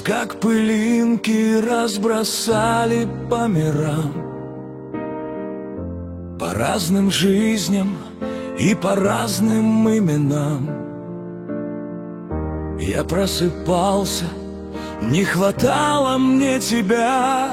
как пылинки разбросали по мирам, по разным жизням и по разным именам. Я просыпался, не хватало мне тебя,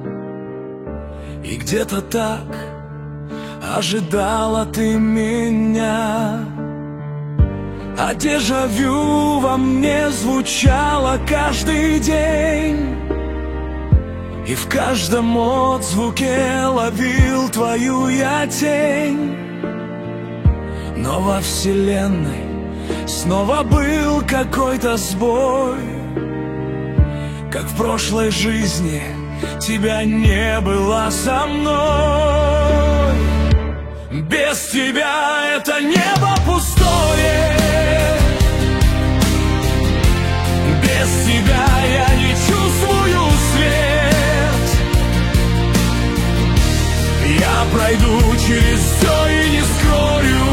и где-то так ожидала ты меня. А дежавю во мне звучало каждый день, и в каждом отзвуке ловил твою я тень. Но во вселенной снова был какой-то сбой, как в прошлой жизни тебя не было со мной. Без тебя это небо пустое, без тебя я не чувствую свет. Я пройду через все и не скрою,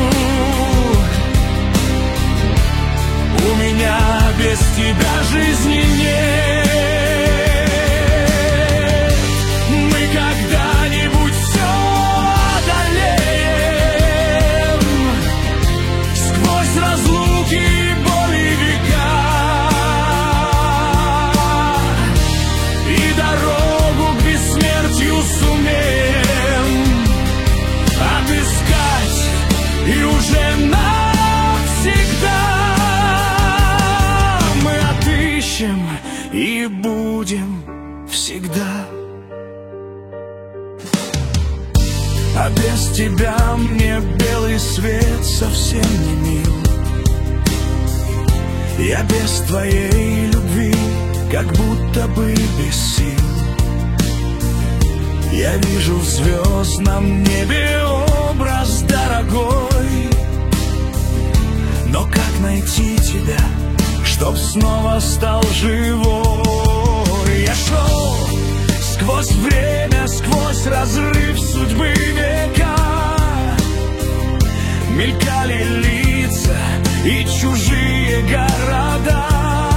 у меня без тебя жизни нет. Мы когда-нибудь все одолеем, сквозь разлуки и боли века, и дорогу к бессмертию сумеем отыскать, и уже навсегда и будем всегда. А без тебя мне белый свет совсем не мил. Я без твоей любви как будто бы без сил. Я вижу в звездном небе образ дорогой, но как найти тебя, чтоб снова стал живой? Я шел сквозь время, сквозь разрыв судьбы века. Мелькали лица и чужие города,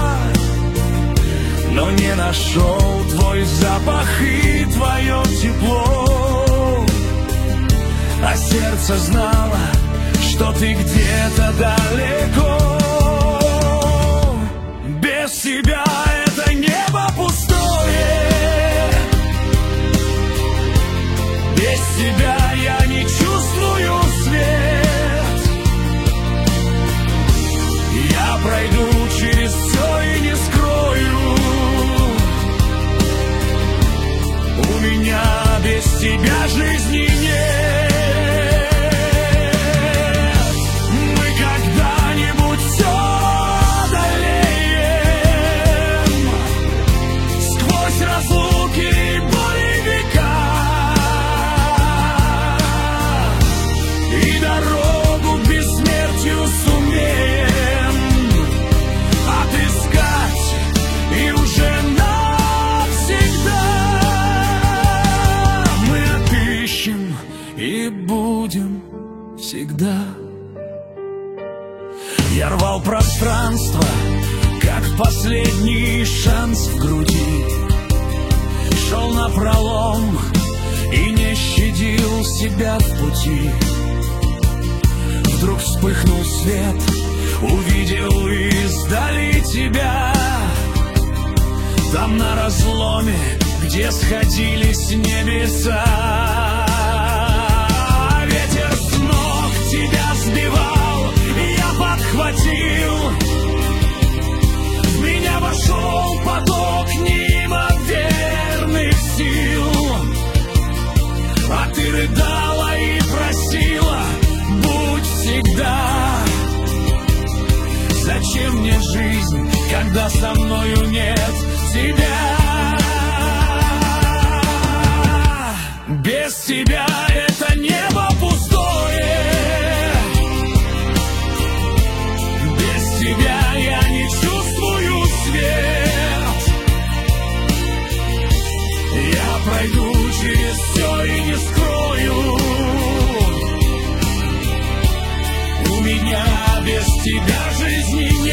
но не нашел твой запах и твое тепло. А сердце знало, что ты где-то далеко. Без тебя это небо пустое, без тебя я не чувствую свет. Я пройду через все и не скрою, у меня без тебя жизни нет. Всегда. Я рвал пространство, как последний шанс в груди. Шел напролом и не щадил себя в пути. Вдруг вспыхнул свет, увидел издали тебя. Там на разломе, где сходились небеса. Тебя сбивал, я подхватил, в меня вошел поток неимоверных сил. А ты рыдала и просила, будь всегда. Зачем мне жизнь, когда со мною нет тебя? Без тебя это небо пустое, без тебя я не чувствую свет. Я пройду через все и не скрою, у меня без тебя жизни нет.